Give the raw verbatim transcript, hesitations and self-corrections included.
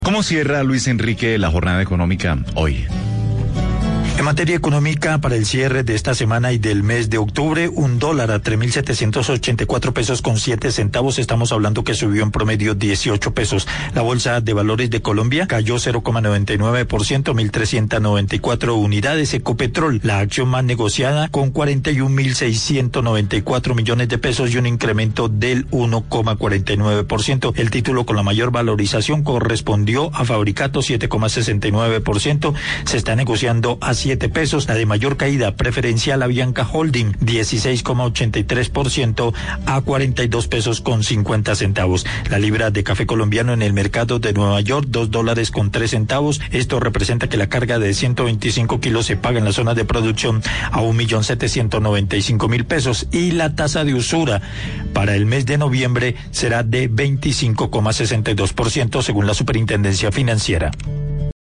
¿Cómo cierra Luis Enrique la jornada económica hoy? En materia económica, para el cierre de esta semana y del mes de octubre, un dólar a tres mil setecientos ochenta y cuatro pesos con siete centavos. Estamos hablando que subió en promedio dieciocho pesos. La Bolsa de Valores de Colombia cayó cero coma noventa y nueve por ciento, mil trescientas noventa y cuatro unidades. Ecopetrol, la acción más negociada, con cuarenta y un mil seiscientos noventa y cuatro millones de pesos y un incremento del uno coma cuarenta y nueve por ciento. El título con la mayor valorización correspondió a Fabricato, siete coma sesenta y nueve por ciento. Se está negociando a siete pesos. La de mayor caída preferencial, Avianca Holding, dieciséis coma ochenta y tres por ciento a cuarenta y dos pesos con cincuenta centavos. La libra de café colombiano en el mercado de Nueva York, dos dólares con tres centavos. Esto representa que la carga de ciento veinticinco kilos se paga en la zona de producción a un millón setecientos noventa y cinco mil pesos, y la tasa de usura para el mes de noviembre será de veinticinco coma sesenta y dos por ciento según la Superintendencia Financiera.